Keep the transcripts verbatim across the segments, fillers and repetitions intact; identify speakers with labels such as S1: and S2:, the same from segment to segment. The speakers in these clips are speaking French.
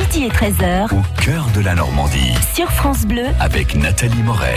S1: midi et treize heures.
S2: Au cœur de la Normandie.
S1: Sur France Bleu.
S2: Avec Nathalie Morel.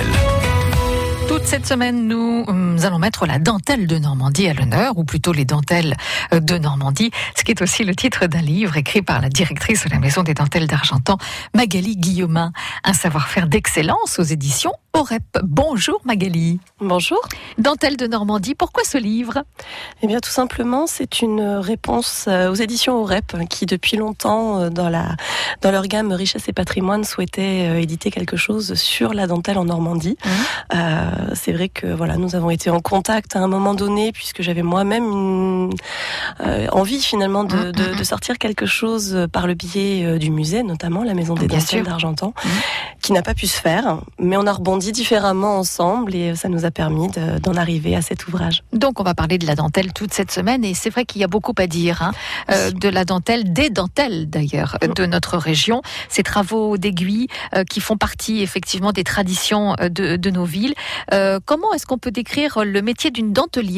S3: Toute cette semaine, nous, nous allons mettre la dentelle de Normandie à l'honneur, ou plutôt les dentelles de Normandie, ce qui est aussi le titre d'un livre écrit par la directrice de la Maison des Dentelles d'Argentan, Magali Guillaumin. Un savoir-faire d'excellence aux éditions Orep. Bonjour Magali.
S4: Bonjour.
S3: Dentelle de Normandie, pourquoi ce livre ?
S4: Eh bien, tout simplement, c'est une réponse aux éditions Orep, qui depuis longtemps, dans, la, dans leur gamme Richesse et Patrimoine, souhaitaient éditer quelque chose sur la dentelle en Normandie. Mmh. Euh, c'est vrai que voilà, nous avons été en contact à un moment donné, puisque j'avais moi-même une euh, envie finalement de, de, de sortir quelque chose par le biais du musée, notamment la Maison des
S3: Bien
S4: Dentelles
S3: sûr.
S4: d'Argentan, mmh. qui n'a pas pu se faire, mais on a rebondi différemment ensemble et ça nous a permis de, d'en arriver à cet ouvrage.
S3: Donc on va parler de la dentelle toute cette semaine et c'est vrai qu'il y a beaucoup à dire hein, euh, de la dentelle, des dentelles d'ailleurs mmh. de notre région, ces travaux d'aiguille euh, qui font partie effectivement des traditions de, de nos villes. Euh, comment est-ce qu'on peut décrire le métier d'une dentelière ?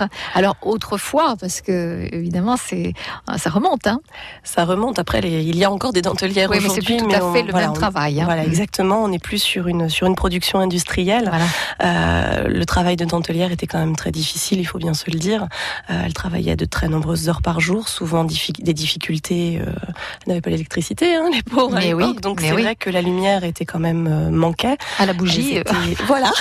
S3: Alors autrefois, parce que évidemment c'est ça remonte. Hein.
S4: Ça remonte. Après, les, il y a encore des dentelières
S3: oui,
S4: aujourd'hui,
S3: mais c'est plus tout
S4: mais
S3: à
S4: on,
S3: fait le
S4: voilà,
S3: même
S4: on,
S3: travail. Hein.
S4: Voilà, exactement. On n'est plus sur une sur une production industrielle. Voilà. Euh, le travail de dentelière était quand même très difficile, il faut bien se le dire. Euh, elle travaillait de très nombreuses heures par jour, souvent diffi- des difficultés. Euh, elle n'avait pas l'électricité, hein, les pauvres
S3: mais
S4: à l'époque.
S3: Oui,
S4: donc
S3: mais
S4: c'est
S3: oui.
S4: vrai que la lumière était quand même euh, manquait.
S3: À la bougie.
S4: Étaient... voilà.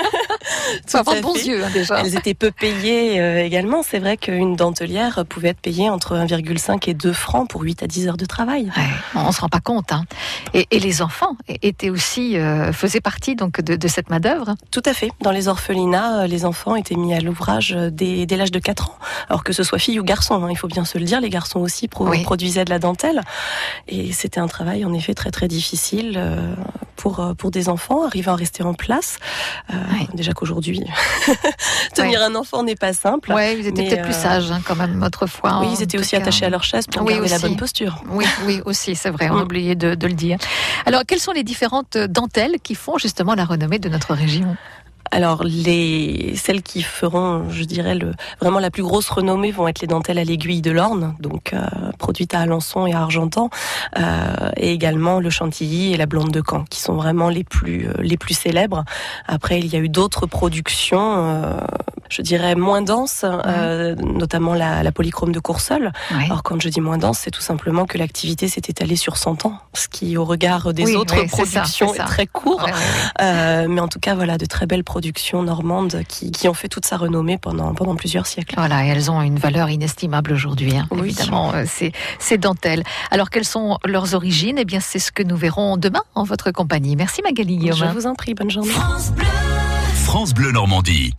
S3: Faut avoir de bons yeux hein, déjà.
S4: Elles étaient peu payées euh, également. C'est vrai qu'une dentelière pouvait être payée entre un virgule cinq et deux francs pour huit à dix heures de travail.
S3: Ouais, on se rend pas compte. Hein. Et, et les enfants étaient aussi euh, faisaient partie donc de, de cette main d'œuvre.
S4: Tout à fait. Dans les orphelinats, les enfants étaient mis à l'ouvrage dès, dès l'âge de quatre ans. Alors que ce soit filles ou garçons, hein, il faut bien se le dire, les garçons aussi pro- oui. produisaient de la dentelle. Et c'était un travail en effet très très difficile euh, pour, pour des enfants, arriver à rester en place. Euh, oui. Déjà qu'aujourd'hui, tenir ouais. un enfant n'est pas simple.
S3: Oui, ils étaient peut-être euh... plus sages hein, quand même autrefois.
S4: Oui, ils étaient aussi cas. attachés à leur chaise pour
S3: oui,
S4: garder
S3: aussi.
S4: la bonne posture.
S3: Oui, oui aussi, c'est vrai, on a oublié de, de le dire. Alors, quelles sont les différentes dentelles qui font justement la renommée de notre région ?
S4: Alors, les, celles qui feront, je dirais, le, vraiment la plus grosse renommée vont être les dentelles à l'aiguille de l'Orne, donc euh, produites à Alençon et à Argentan, euh, et également le Chantilly et la Blonde de Caen, qui sont vraiment les plus, euh, les plus célèbres. Après, il y a eu d'autres productions, euh, je dirais, moins denses, euh, mmh. notamment la, la polychrome de Coursol. Oui. Alors, quand je dis moins dense, c'est tout simplement que l'activité s'est étalée sur cent ans, ce qui, au regard des oui, autres oui, productions, c'est ça, c'est est très court.
S3: Ouais, ouais, ouais.
S4: Euh, mais en tout cas, voilà, de très belles productions normandes qui, qui ont fait toute sa renommée pendant, pendant plusieurs siècles.
S3: Voilà, et elles ont une valeur inestimable aujourd'hui, hein, oui. évidemment, euh, ces, ces dentelles. Alors, quelles sont leurs origines ? Eh bien, c'est ce que nous verrons demain en votre compagnie. Merci Magali Guillaumin.
S4: Je vous en prie, bonne journée.
S2: France Bleu, France Bleu Normandie.